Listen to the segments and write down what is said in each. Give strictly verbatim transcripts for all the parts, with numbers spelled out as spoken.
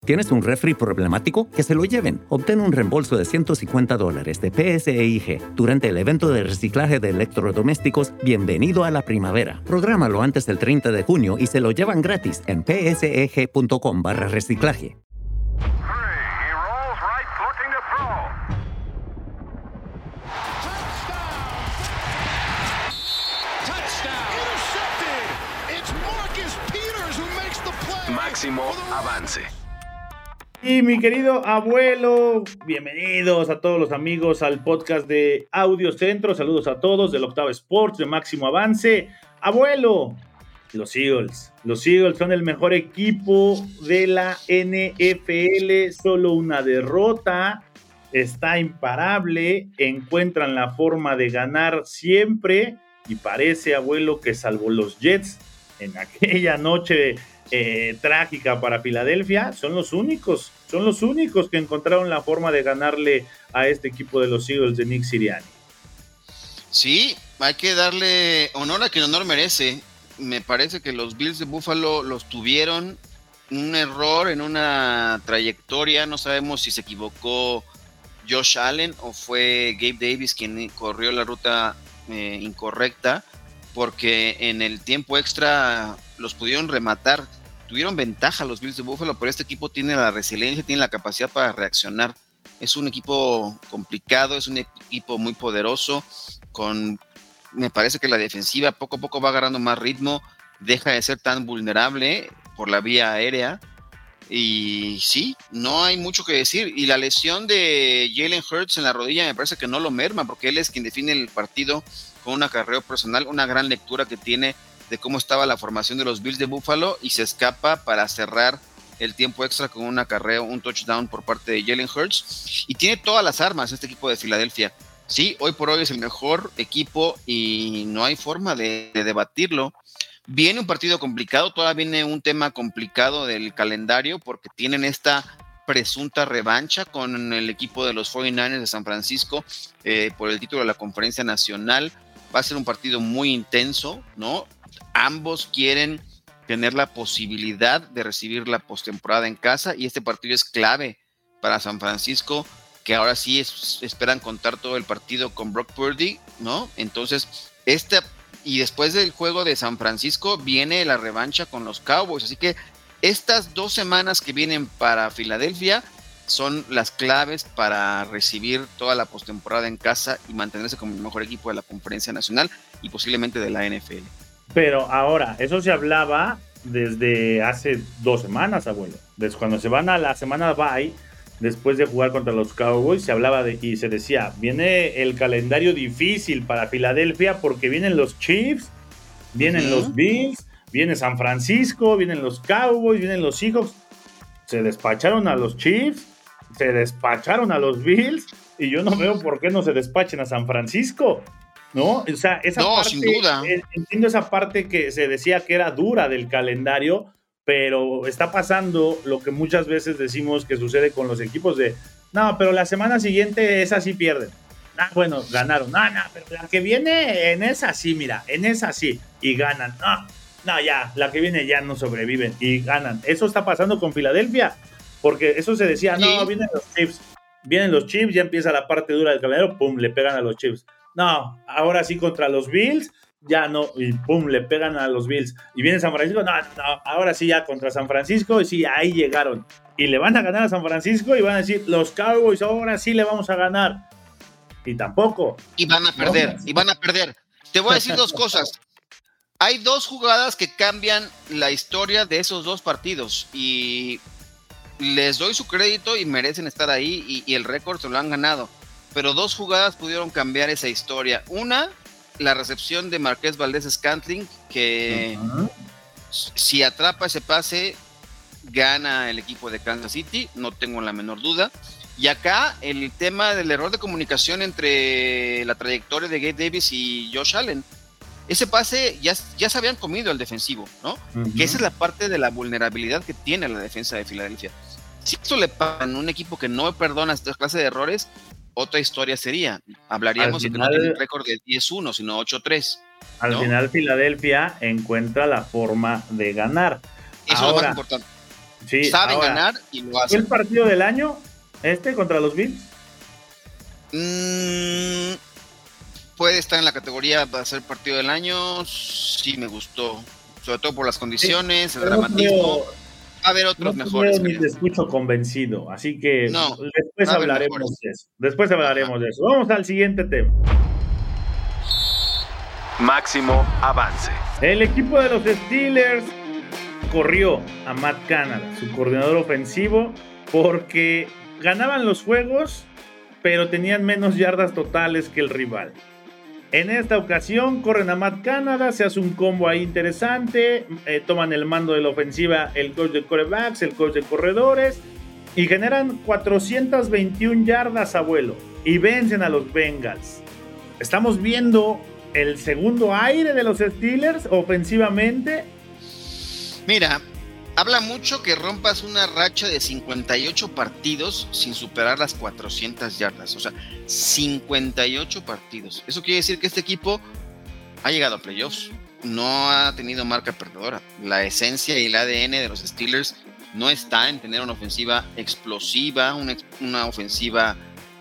¿Tienes un refri problemático? Que se lo lleven. Obtén un reembolso de ciento cincuenta dólares de P S E I G durante el evento de reciclaje de electrodomésticos Bienvenido a la Primavera. Prográmalo antes del treinta de junio y se lo llevan gratis en pseg.com barra reciclaje. Máximo avance. Y mi querido abuelo, bienvenidos a todos los amigos al podcast de Audio Centro. Saludos a todos del Octavo Sports de Máximo Avance. Abuelo, los Eagles. Los Eagles son el mejor equipo de la N F L. Solo una derrota. Está imparable. Encuentran la forma de ganar siempre. Y parece, abuelo, que salvo los Jets en aquella noche Eh, trágica para Filadelfia, son los únicos, son los únicos que encontraron la forma de ganarle a este equipo de los Eagles de Nick Sirianni. Sí, hay que darle honor a quien honor merece. Me parece que los Bills de Buffalo los tuvieron un error en una trayectoria, no sabemos si se equivocó Josh Allen o fue Gabe Davis quien corrió la ruta eh, incorrecta, porque en el tiempo extra los pudieron rematar. Tuvieron ventaja los Bills de Buffalo, pero este equipo tiene la resiliencia, tiene la capacidad para reaccionar. Es un equipo complicado, es un equipo muy poderoso, con, me parece que la defensiva poco a poco va agarrando más ritmo, deja de ser tan vulnerable por la vía aérea, y sí, no hay mucho que decir. Y la lesión de Jalen Hurts en la rodilla me parece que no lo merma, porque él es quien define el partido con un acarreo personal, una gran lectura que tiene de cómo estaba la formación de los Bills de Buffalo, y se escapa para cerrar el tiempo extra con un acarreo, un touchdown por parte de Jalen Hurts, y tiene todas las armas este equipo de Filadelfia. Sí, hoy por hoy es el mejor equipo y no hay forma de, de debatirlo. Viene un partido complicado, todavía viene un tema complicado del calendario, porque tienen esta presunta revancha con el equipo de los cuarenta y nueve ers de San Francisco eh, por el título de la Conferencia Nacional. Va a ser un partido muy intenso, ¿no? Ambos quieren tener la posibilidad de recibir la postemporada en casa, y este partido es clave para San Francisco, que ahora sí es, esperan contar todo el partido con Brock Purdy, ¿no? Entonces, este, y después del juego de San Francisco viene la revancha con los Cowboys, así que estas dos semanas que vienen para Filadelfia son las claves para recibir toda la postemporada en casa y mantenerse como el mejor equipo de la Conferencia Nacional y posiblemente de la N F L. Pero ahora, eso se hablaba desde hace dos semanas, abuelo. Desde cuando se van a la semana bye, después de jugar contra los Cowboys, se hablaba de, y se decía, viene el calendario difícil para Filadelfia porque vienen los Chiefs, vienen uh-huh. los Bills, viene San Francisco, vienen los Cowboys, vienen los Seahawks. Se despacharon a los Chiefs, se despacharon a los Bills, y yo no veo por qué no se despachen a San Francisco. ¿No? O sea, esa no, parte, sin duda. Entiendo esa parte que se decía que era dura del calendario, pero está pasando lo que muchas veces decimos que sucede con los equipos de, no, pero la semana siguiente esa sí pierden. Ah, bueno, ganaron. No, no, pero la que viene en esa sí, mira, en esa sí, y ganan. No, no, ya, la que viene ya no sobreviven y ganan. Eso está pasando con Filadelfia, porque eso se decía, ¿sí? No, vienen los Chiefs, vienen los Chiefs, ya empieza la parte dura del calendario, pum, le pegan a los Chiefs. No, ahora sí contra los Bills, ya no, y pum, le pegan a los Bills. Y viene San Francisco, no, no, ahora sí ya contra San Francisco, y sí, ahí llegaron. Y le van a ganar a San Francisco y van a decir, los Cowboys ahora sí le vamos a ganar. Y tampoco. Y van a perder, no. y van a perder. Te voy a decir dos cosas. Hay dos jugadas que cambian la historia de esos dos partidos, y les doy su crédito y merecen estar ahí, y, y el récord se lo han ganado. Pero dos jugadas pudieron cambiar esa historia. Una, la recepción de Marquez Valdez-Scantling, que uh-huh. si atrapa ese pase, gana el equipo de Kansas City, no tengo la menor duda. Y acá el tema del error de comunicación entre la trayectoria de Gabe Davis y Josh Allen. Ese pase ya, ya se habían comido al defensivo, ¿no? Uh-huh. Que esa es la parte de la vulnerabilidad que tiene la defensa de Filadelfia. Si esto le pasa a un equipo que no perdona esta clase de errores, otra historia sería, hablaríamos de que no tiene un récord de diez uno, sino ocho tres. Al ¿no? final Filadelfia encuentra la forma de ganar. Eso Ahora, es lo más importante. Sí, saben ahora, ganar y lo ¿fue hacen. el partido del año este contra los Bills? Mm, puede estar en la categoría para ser partido del año. Sí, me gustó. Sobre todo por las condiciones, sí, el dramatismo. No Va a haber otros no mejores. Ni te escucho convencido, así que no, después hablaremos de eso. Después hablaremos Ajá. de eso. Vamos al siguiente tema. Máximo avance. El equipo de los Steelers corrió a Matt Canada, su coordinador ofensivo, porque ganaban los juegos, pero tenían menos yardas totales que el rival. En esta ocasión corren a Matt Canada, se hace un combo ahí interesante, eh, toman el mando de la ofensiva el coach de quarterbacks, el coach de corredores, y generan cuatrocientas veintiuna yardas, abuelo, y vencen a los Bengals. Estamos viendo el segundo aire de los Steelers ofensivamente. Mira, habla mucho que rompas una racha de cincuenta y ocho partidos sin superar las cuatrocientas yardas. O sea, cincuenta y ocho partidos. Eso quiere decir que este equipo ha llegado a playoffs. No ha tenido marca perdedora. La esencia y el A D N de los Steelers no está en tener una ofensiva explosiva, una, una ofensiva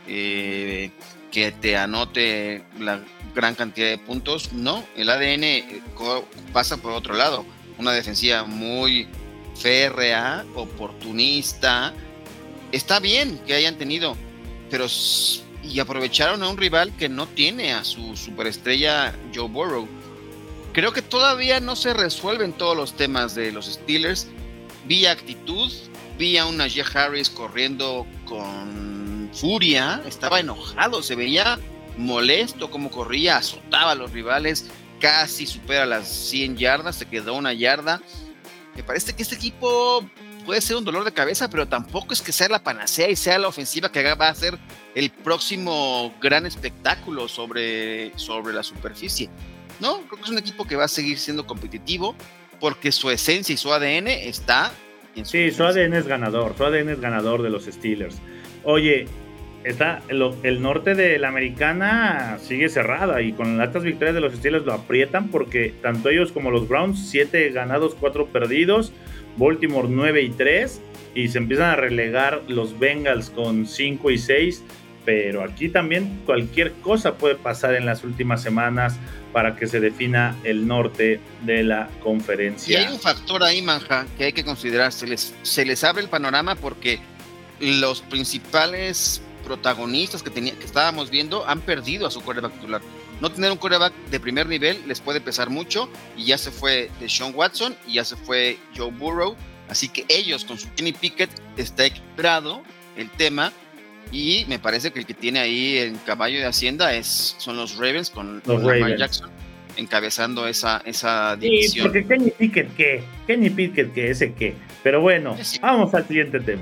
eh, que te anote la gran cantidad de puntos. No, el A D N pasa por otro lado. Una defensiva muy férrea, oportunista. Está bien que hayan tenido, pero y aprovecharon a un rival que no tiene a su superestrella Joe Burrow. Creo que todavía no se resuelven todos los temas de los Steelers. Vi actitud, vi a un Najee Harris corriendo con furia, estaba enojado, se veía molesto como corría, azotaba a los rivales, casi supera las cien yardas, se quedó una yarda. Me parece que este equipo puede ser un dolor de cabeza, pero tampoco es que sea la panacea y sea la ofensiva que va a ser el próximo gran espectáculo sobre, sobre la superficie. No, creo que es un equipo que va a seguir siendo competitivo porque su esencia y su A D N está en su Sí, defensa. Su A D N es ganador, su A D N es ganador de los Steelers. Oye, está el, el norte de la americana sigue cerrada y con las altas victorias de los Steelers lo aprietan porque tanto ellos como los Browns, siete ganados, cuatro perdidos, Baltimore nueve y tres, y se empiezan a relegar los Bengals con cinco y seis, pero aquí también cualquier cosa puede pasar en las últimas semanas para que se defina el norte de la conferencia. Y hay un factor ahí, Manja, que hay que considerar, se les, se les abre el panorama porque los principales protagonistas que, tenía, que estábamos viendo han perdido a su quarterback titular. No tener un quarterback de primer nivel les puede pesar mucho, y ya se fue Deshaun Watson y ya se fue Joe Burrow, así que ellos con su Kenny Pickett está equilibrado el tema, y me parece que el que tiene ahí el caballo de Hacienda es, son los Ravens con, los con Ravens. Lamar Jackson encabezando esa, esa división. Sí, porque Kenny Pickett qué, Kenny Pickett qué, ese qué, pero bueno, sí. Vamos al siguiente tema.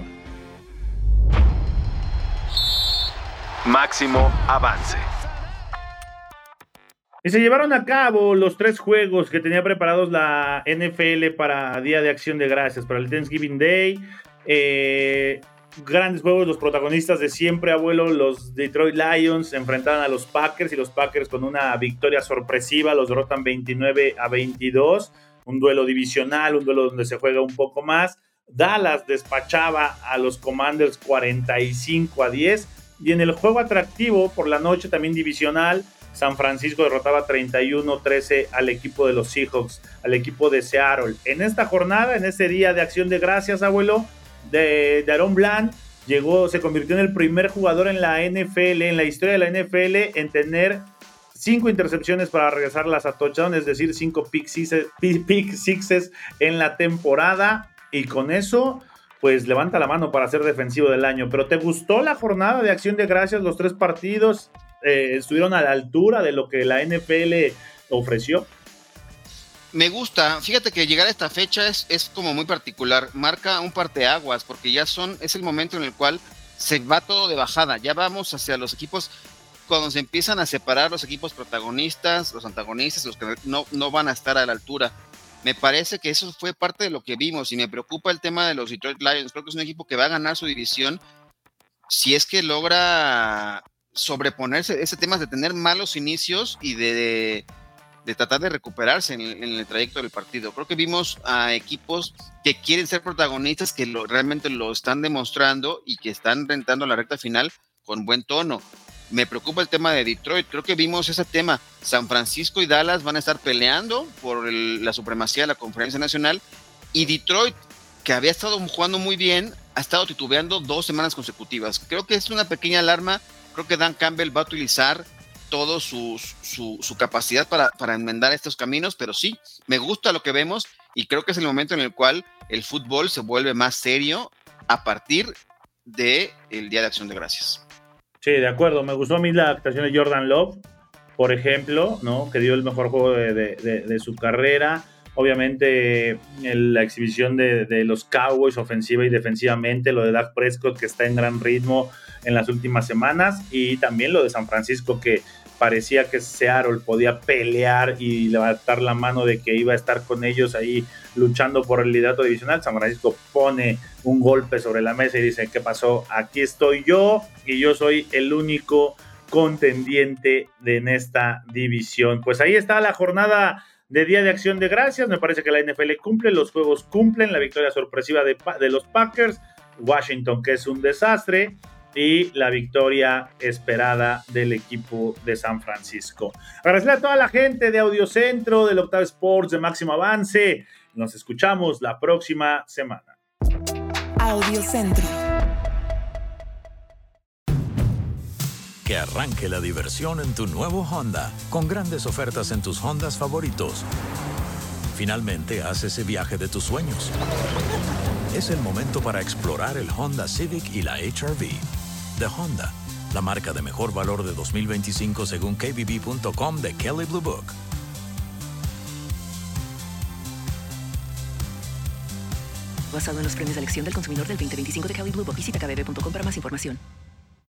Máximo avance. Y se llevaron a cabo los tres juegos que tenía preparados la N F L para Día de Acción de Gracias, para el Thanksgiving Day. Eh, grandes juegos, los protagonistas de siempre, abuelo, los Detroit Lions se enfrentaron a los Packers, y los Packers con una victoria sorpresiva los derrotan veintinueve a veintidós. Un duelo divisional, un duelo donde se juega un poco más. Dallas despachaba a los Commanders cuarenta y cinco a diez. Y en el juego atractivo por la noche, también divisional, San Francisco derrotaba treinta y uno a trece al equipo de los Seahawks, al equipo de Seattle. En esta jornada, en ese día de Acción de Gracias, abuelo, de, de Aaron Bland, llegó, se convirtió en el primer jugador en la N F L, en la historia de la N F L, en tener cinco intercepciones para regresarlas a touchdown, es decir, cinco pick sixes, pick sixes en la temporada, y con eso pues levanta la mano para ser defensivo del año. ¿Pero te gustó la jornada de Acción de Gracias? Los tres partidos eh, estuvieron a la altura de lo que la N F L ofreció. Me gusta, fíjate que llegar a esta fecha es, es como muy particular, marca un parteaguas, porque ya son, es el momento en el cual se va todo de bajada, ya vamos hacia los equipos, cuando se empiezan a separar los equipos protagonistas, los antagonistas, los que no, no van a estar a la altura. Me parece que eso fue parte de lo que vimos, y me preocupa el tema de los Detroit Lions. Creo que es un equipo que va a ganar su división si es que logra sobreponerse ese tema de tener malos inicios y de, de de tratar de recuperarse en el, en el trayecto del partido. Creo que vimos a equipos que quieren ser protagonistas, que lo, realmente lo están demostrando y que están rentando la recta final con buen tono. Me preocupa el tema de Detroit. Creo que vimos ese tema. San Francisco y Dallas van a estar peleando por el, la supremacía de la Conferencia Nacional, y Detroit, que había estado jugando muy bien, ha estado titubeando dos semanas consecutivas. Creo que es una pequeña alarma. Creo que Dan Campbell va a utilizar todo su, su, su capacidad para, para enmendar estos caminos, pero sí, me gusta lo que vemos y creo que es el momento en el cual el fútbol se vuelve más serio a partir del Día de Acción de Gracias. Sí, de acuerdo. Me gustó a mí la actuación de Jordan Love, por ejemplo, ¿no? Que dio el mejor juego de, de, de, de su carrera. Obviamente el, la exhibición de, de los Cowboys ofensiva y defensivamente, lo de Dak Prescott, que está en gran ritmo en las últimas semanas, y también lo de San Francisco, que parecía que Seattle podía pelear y levantar la mano de que iba a estar con ellos ahí luchando por el liderato divisional. San Francisco pone un golpe sobre la mesa y dice: ¿qué pasó? Aquí estoy yo y yo soy el único contendiente de en esta división. Pues ahí está la jornada de Día de Acción de Gracias. Me parece que la N F L cumple, los juegos cumplen, la victoria sorpresiva de, de los Packers, Washington, que es un desastre, y la victoria esperada del equipo de San Francisco. Agradecerle a toda la gente de Audiocentro, del Octavo Sports, de Máximo Avance. Nos escuchamos la próxima semana. Audiocentro. Que arranque la diversión en tu nuevo Honda, con grandes ofertas en tus Hondas favoritos. Finalmente, haz ese viaje de tus sueños. Es el momento para explorar el Honda Civic y la H R V. De Honda, la marca de mejor valor de dos mil veinticinco según K B B punto com de Kelley Blue Book. Basado en los premios de elección del consumidor del veinte veinticinco de Kelley Blue Book. Visita K B B punto com para más información.